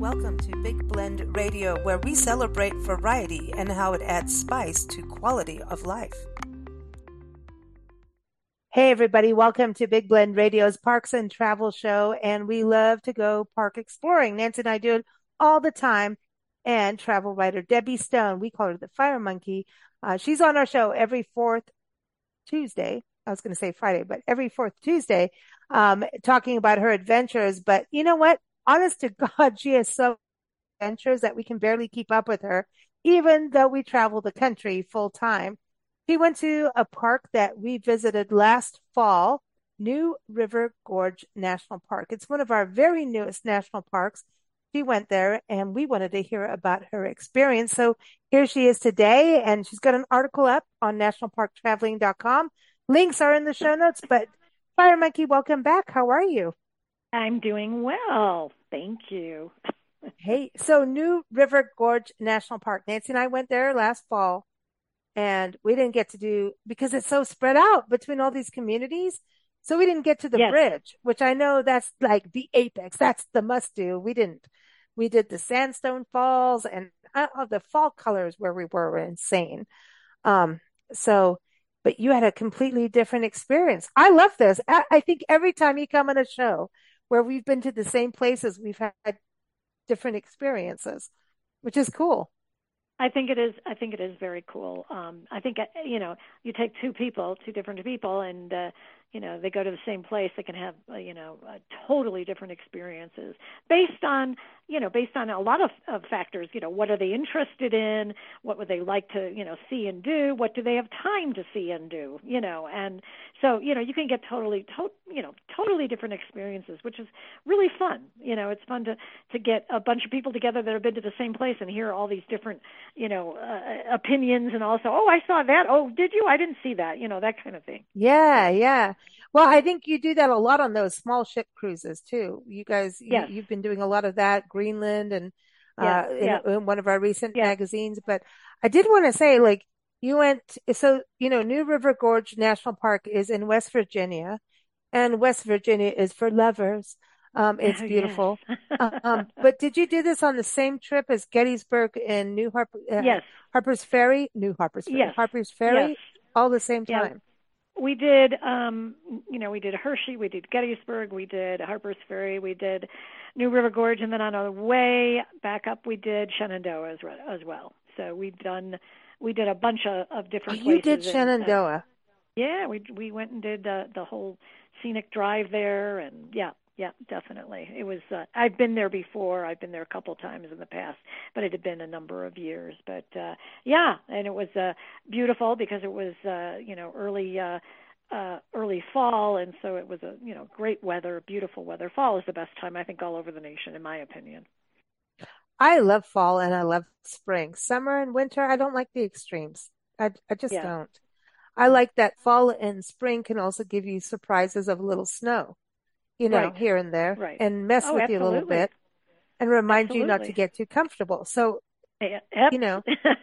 Welcome to Big Blend Radio, where we celebrate variety and how it adds spice to quality of life. Hey, everybody, welcome to Big Blend Radio's Parks and Travel Show, and we love to go park exploring. Nancy and I do it all the time, and travel writer Debbie Stone, we call her the Fire Monkey. She's on our show every fourth Tuesday. I was going to say Friday, but every fourth Tuesday, talking about her adventures. But you know what? Honest to God, she has so many adventures that we can barely keep up with her, even though we travel the country full time. She went to a park that we visited last fall, New River Gorge National Park. It's one of our very newest national parks. She went there and we wanted to hear about her experience. So here she is today, and she's got an article up on nationalparktraveling.com. Links are in the show notes, but Fire Monkey, welcome back. How are you? I'm doing well. Thank you. Hey, so New River Gorge National Park. Nancy and I went there last fall, and we didn't get to do, because it's so spread out between all these communities. So we didn't get to the Yes. bridge, which I know that's like the apex. That's the must do. We didn't. We did the Sandstone Falls, and the fall colors where we were insane. Um, so, but you had a completely different experience. I love this. I think every time you come on a show where we've been to the same places, we've had different experiences, which is cool. I think it is. I think it is very cool. I think you take two different people, and they go to the same place. They can have totally different experiences based on a lot of factors. What are they interested in? What would they like to see and do? What do they have time to see and do? And so you can get totally different experiences, which is really fun. It's fun to get a bunch of people together that have been to the same place and hear all these different opinions, and also, oh, I saw that. Oh, did you? I didn't see that. That kind of thing. Yeah, yeah. Well, I think you do that a lot on those small ship cruises too. You guys, Yes. you've been doing a lot of that, Greenland, and in one of our recent magazines. But I did want to say, like, you went, so, New River Gorge National Park is in West Virginia, and West Virginia is for lovers. It's beautiful. Yes. But did you do this on the same trip as Gettysburg and Yes. Harper's Ferry, Yes. Harper's Ferry, Yes. all the same Yeah. time? We did, we did Hershey, we did Gettysburg, we did Harper's Ferry, we did New River Gorge, and then on our way back up, we did Shenandoah as well. So we did a bunch of different places. You did Shenandoah. Yeah, we went and did the whole scenic drive there, and yeah, definitely. It was. I've been there before. I've been there a couple of times in the past, but it had been a number of years. But and it was beautiful because it was early fall, and so it was great weather, beautiful weather. Fall is the best time, I think, all over the nation, in my opinion. I love fall and I love spring. Summer and winter, I don't like the extremes. I just don't. I like that fall and spring can also give you surprises of a little snow, Right. here and there, Right. and mess with Absolutely. you a little bit and remind you not to Absolutely. get too comfortable. So, Yep. you know,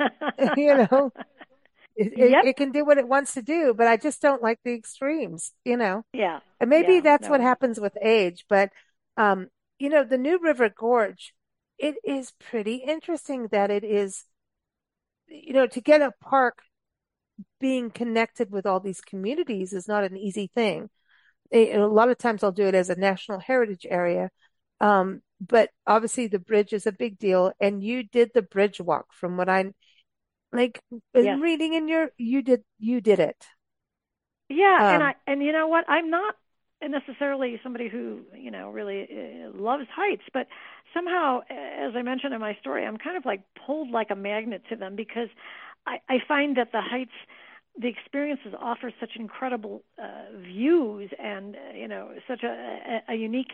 Yep. it can do what it wants to do, but I just don't like the extremes, Yeah. and maybe that's what No. happens with age. But, the New River Gorge, it is pretty interesting that it is, to get a park being connected with all these communities is not an easy thing. A lot of times I'll do it as a national heritage area. But obviously the bridge is a big deal, and you did the bridge walk from what I'm like Yes. reading in you did it. Yeah, and you know what? I'm not necessarily somebody who really loves heights, but somehow, as I mentioned in my story, I'm kind of like pulled like a magnet to them because I find that the heights, the experiences offer such incredible views and such a unique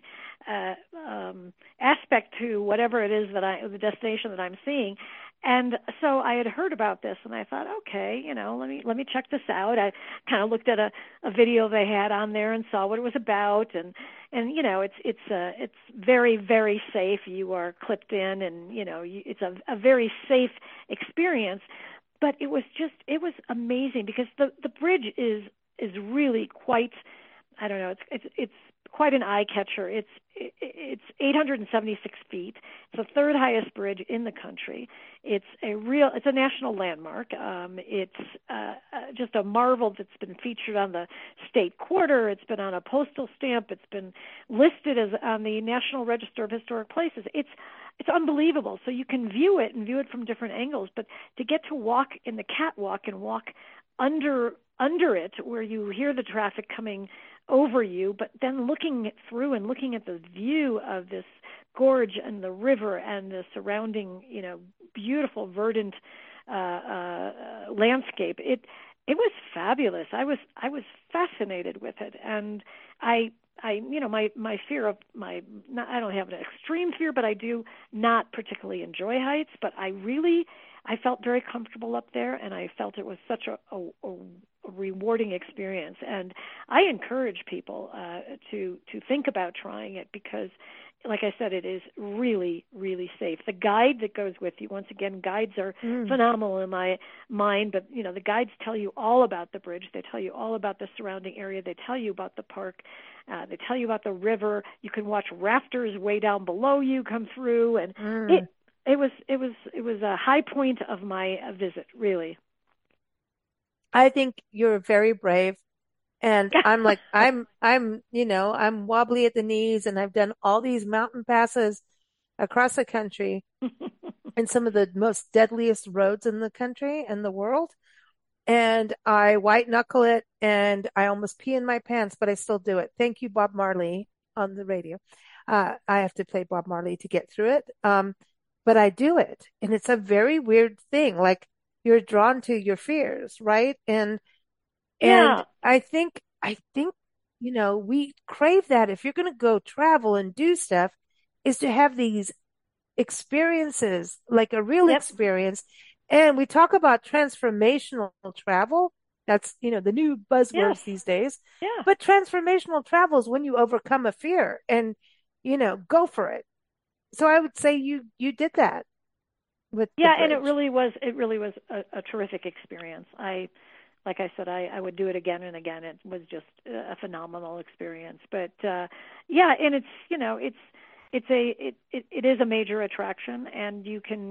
aspect to whatever it is the destination that I'm seeing. And so I had heard about this, and I thought, okay, let me check this out. I kind of looked at a video they had on there and saw what it was about, and it's very, very safe. You are clipped in, and it's a very safe experience. But it was amazing because the bridge is really quite, I don't know, it's quite an eye catcher. It's 876 feet. It's the third highest bridge in the country. It's a national landmark. It's just a marvel that's been featured on the state quarter. It's been on a postal stamp. It's been listed as on the National Register of Historic Places. It's unbelievable. So you can view it and view it from different angles, but to get to walk in the catwalk and walk under it where you hear the traffic coming over you, but then looking through and looking at the view of this gorge and the river and the surrounding, beautiful verdant landscape. It was fabulous. I was fascinated with it, and my fear of I don't have an extreme fear, but I do not particularly enjoy heights. But I felt very comfortable up there, and I felt it was such a rewarding experience. And I encourage people to think about trying it because, like I said, it is really, really safe. The guide that goes with you, once again, guides are phenomenal in my mind, but, the guides tell you all about the bridge. They tell you all about the surrounding area. They tell you about the park. They tell you about the river. You can watch rafters way down below you come through, and it was a high point of my visit, really. I think you're very brave. And I'm like, I'm wobbly at the knees and I've done all these mountain passes across the country and some of the most deadliest roads in the country and the world. And I white knuckle it and I almost pee in my pants, but I still do it. Thank you, Bob Marley on the radio. I have to play Bob Marley to get through it. But I do it. And it's a very weird thing. Like you're drawn to your fears, right? And Yeah. I think, we crave that if you're going to go travel and do stuff is to have these experiences, like a real Yep. experience. And we talk about transformational travel. That's, the new Yes. buzzwords these days. Yeah. But transformational travel is when you overcome a fear and, go for it. So I would say you did that with the Yeah, and bridge. it really was a terrific experience. Like I said, I would do it again and again. It was just a phenomenal experience. But yeah, and it is a major attraction, and you can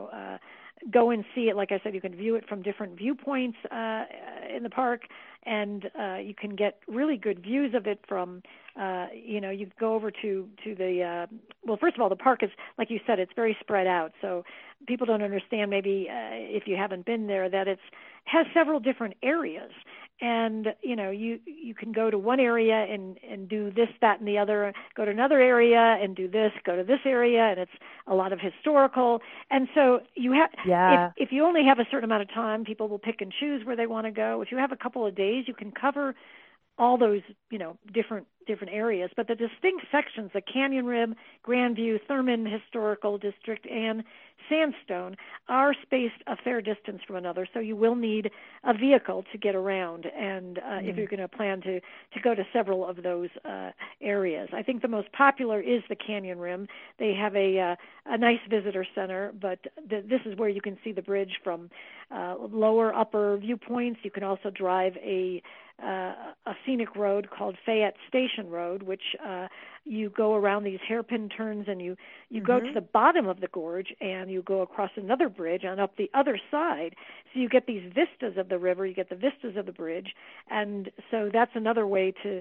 go and see it. Like I said, you can view it from different viewpoints in the park, and you can get really good views of it from. You go over to the well. First of all, the park is, like you said, it's very spread out. So people don't understand maybe if you haven't been there that it's has several different areas, and you can go to one area and do this, that, and the other. Go to another area and do this. Go to this area, and it's a lot of historical. And so you have Yeah. if you only have a certain amount of time, people will pick and choose where they want to go. If you have a couple of days, you can cover all those, different areas. But the distinct sections, the Canyon Rim, Grandview, Thurman Historical District, and Sandstone, are spaced a fair distance from another. So you will need a vehicle to get around, and if you're going to plan to go to several of those areas. I think the most popular is the Canyon Rim. They have a nice visitor center, but this is where you can see the bridge from lower, upper viewpoints. You can also drive a scenic road called Fayette Station Road, which you go around these hairpin turns, and you go to the bottom of the gorge, and you go across another bridge and up the other side. So you get these vistas of the river, you get the vistas of the bridge, and so that's another way to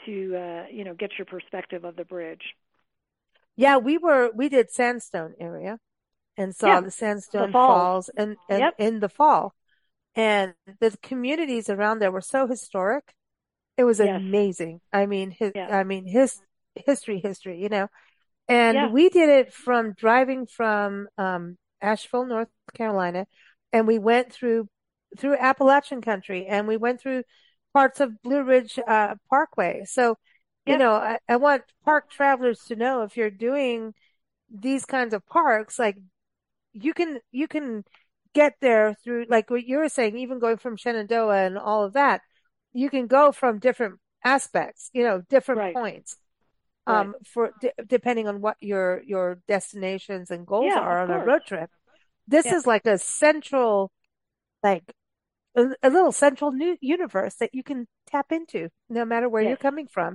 get your perspective of the bridge. Yeah, we did Sandstone area and saw Yeah, the the Sandstone falls. Falls and Yep. in the fall. And the communities around there were so historic. It was Yes. amazing. Yeah. His history, And Yeah. we did it from driving from Asheville, North Carolina, and we went through Appalachian country, and we went through parts of Blue Ridge Parkway. So, Yep. I want park travelers to know if you're doing these kinds of parks, like you can get there through, like what you were saying, even going from Shenandoah and all of that, you can go from different aspects, different Right. points, Right. depending on what your destinations and goals Yeah, are of on a course. road trip. This Yeah. is like a central, like a little central new universe that you can tap into no matter where you're Yes. coming from.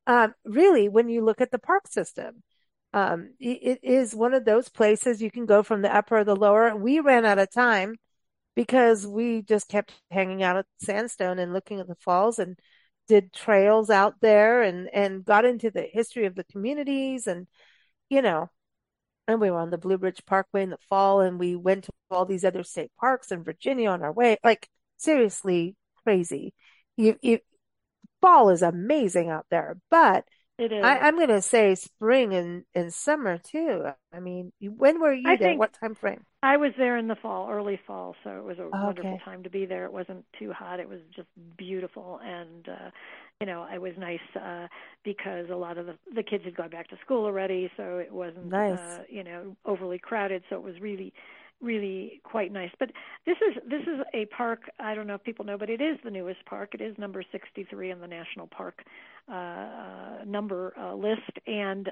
Really, when you look at the park system, it is one of those places you can go from the upper or the lower. We ran out of time because we just kept hanging out at Sandstone and looking at the falls and did trails out there and got into the history of the communities and, you know, and we were on the Blue Ridge Parkway in the fall and we went to all these other state parks in Virginia on our way. Like seriously crazy. You fall is amazing out there, but It is. I'm going to say spring and summer too. I mean, when were I you there? think What time frame? I was there in the fall, early fall, so it was a wonderful Okay. time to be there. It wasn't too hot. It was just beautiful, and it was nice because a lot of the kids had gone back to school already, so it wasn't Nice. overly crowded. So it was really really quite nice. But this is a park. I don't know if people know, but it is the newest park. It is number 63 in the national park number list, and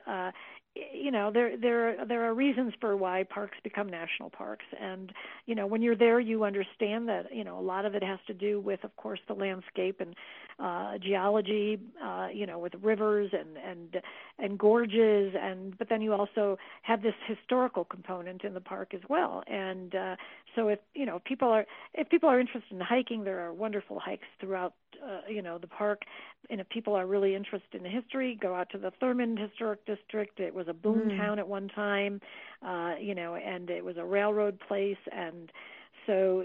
there are reasons for why parks become national parks. And when you're there, you understand that a lot of it has to do with, of course, the landscape and geology, with rivers and gorges, but then you also have this historical component in the park as well. And so if people are interested in hiking, there are wonderful hikes throughout the park. And if people are really interested in history, go out to the Thurmond Historic District. It was a boom Mm, town at one time, and it was a railroad place. And so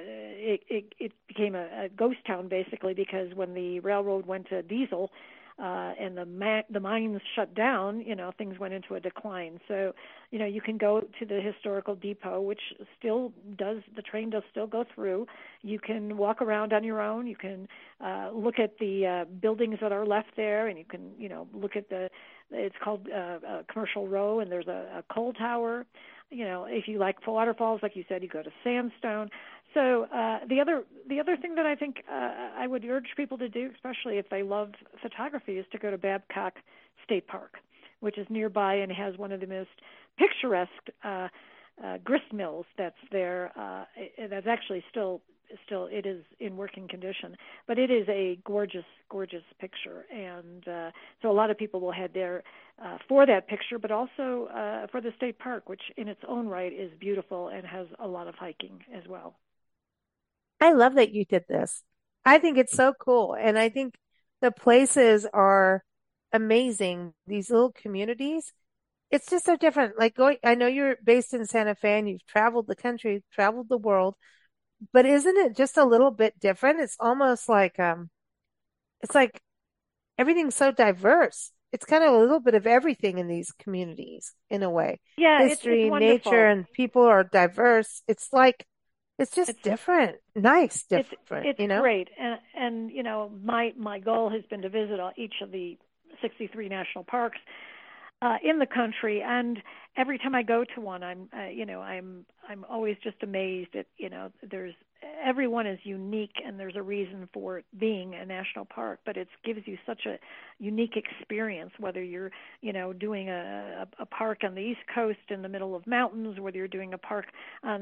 it became a ghost town basically, because when the railroad went to diesel and the mines shut down, things went into a decline. So you can go to the historical depot, which the train does still go through. You can walk around on your own. You can look at the buildings that are left there, and you can look at it's called Commercial Row, and there's a coal tower. If you like waterfalls, like you said, you go to Sandstone. So the other thing that I think I would urge people to do, especially if they love photography, is to go to Babcock State Park, which is nearby and has one of the most picturesque grist mills that's there. That's actually still it is in working condition, but it is a gorgeous picture. And so a lot of people will head there for that picture, but also for the state park, which in its own right is beautiful and has a lot of hiking as well. I love that you did this. I think it's so cool. And I think the places are amazing. These little communities. It's just so different. Like I know you're based in Santa Fe and you've traveled the country, traveled the world, but isn't it just a little bit different? It's almost it's like everything's so diverse. It's kind of a little bit of everything in these communities in a way. Yeah, it's History, nature, wonderful. and people are diverse. It's like, it's just It's different, nice, it's different, it's great, and my goal has been to visit each of the 63 national parks in the country, and every time I go to one, I'm always just amazed at there's everyone is unique, and there's a reason for it being a national park, but it gives you such a unique experience, whether you're doing a park on the East Coast in the middle of mountains, whether you're doing a park on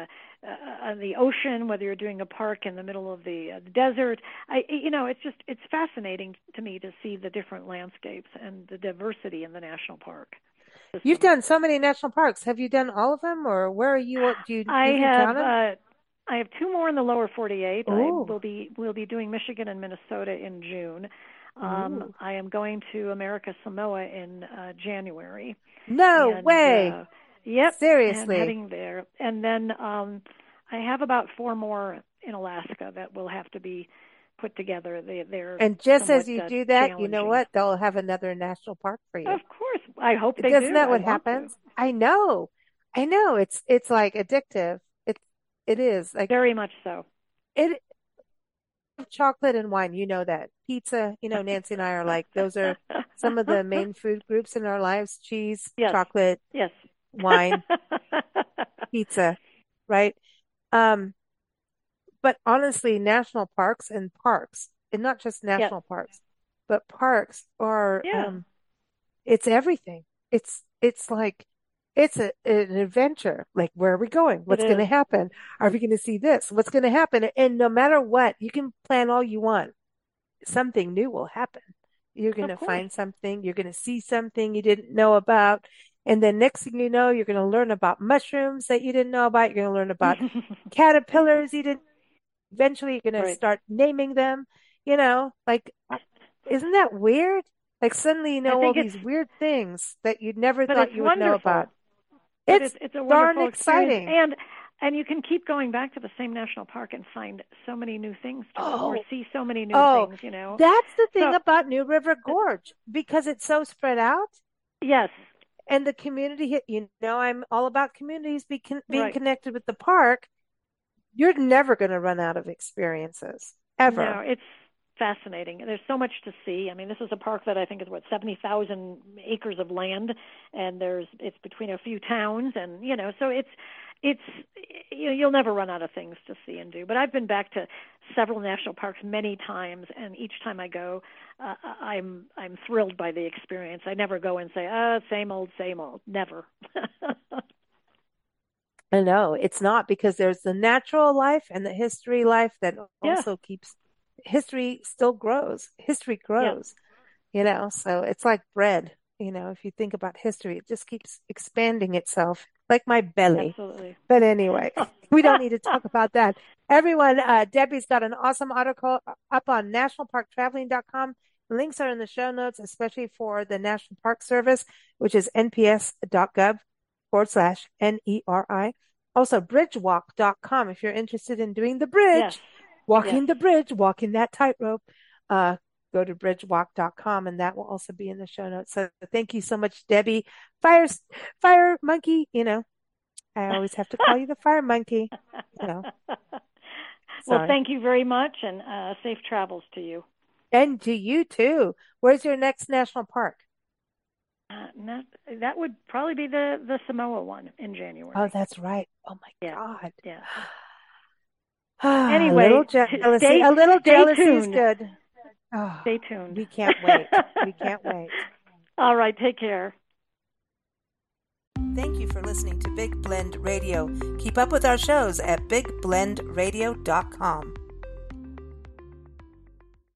the ocean, whether you're doing a park in the middle of the desert. It's fascinating to me to see the different landscapes and the diversity in the national park You've system. done so many national parks. Have you done all of them, or where are you? Do you I even count have them? uh, I have two more in the lower 48. I Oh, will be doing Michigan and Minnesota in June. ooh, I am going to America Samoa in January, no and way! yep, I'm Seriously. heading there. And then I have about four more in Alaska that will have to be put together. They're And just somewhat as you do that, you know challenging. what? They'll have another national park for you. Of course, I hope they Doesn't do. that I what want to. happens? I know. I know. It's like addictive. It is like Very much so. it chocolate and wine, you know that. Pizza, Nancy and I are like those are some of the main food groups in our lives, cheese, Yes, chocolate, yes. wine, pizza, right? Um, but honestly, national parks, and not just Yes, national parks, but parks are yeah, it's everything. It's like it's an adventure. Like, where are we going? it What's going to is. happen? Are we going to see this? What's going to happen? And no matter what, you can plan all you want. Something new will happen. You're going Of to course. find something. You're going to see something you didn't know about. And then next thing you know, you're going to learn about mushrooms that you didn't know about. You're going to learn about caterpillars you didn't. Eventually, you're going to Right. start naming them. Like, isn't that weird? Like suddenly you I know all think it's, these weird things that you never but thought it's you would know about. wonderful. But It's it's a darn wonderful experience, exciting. and you can keep going back to the same national park and find so many new things to do, or Oh, see so many new oh, things. that's the thing So about New River Gorge because it's so spread out. yes, And the community, I'm all about communities being right. connected with the park. You're never going to run out of experiences, No, ever. it's fascinating. There's so much to see. I mean, this is a park that I think is 70,000 acres of land, and it's between a few towns, and so it's you'll never run out of things to see and do. But I've been back to several national parks many times, and each time I go, I'm thrilled by the experience. I never go and say, same old, same old. Never. I know it's not because there's the natural life and the history life that Yeah, also keeps history still grows. History yeah, grows, so it's like bread. If you think about history, it just keeps expanding itself like my belly. absolutely. But anyway, we don't need to talk about that. Everyone, Debbie's got an awesome article up on nationalparktraveling.com. Links are in the show notes, especially for the National Park Service, which is nps.gov/NERI. Also, bridgewalk.com if you're interested in doing the Yes, bridge, yes. walking the bridge, walking that tightrope. Uh, Go to bridgewalk.com and that will also be in the show notes. So thank you so much, Debbie. Fire, fire monkey, I always have to call you the fire monkey, you know, Well, sorry. thank you very much, and safe travels to you. And to you too. Where's your next national park? That, that would probably be the Samoa one in Oh, January. that's right. Oh my Yeah, God. yeah. A little Anyway, jealousy. stay A little stay jealousy is tuned. good. Oh, Stay tuned. we can't wait. We can't wait. All right, take care. Thank you for listening to Big Blend Radio. Keep up with our shows at bigblendradio.com.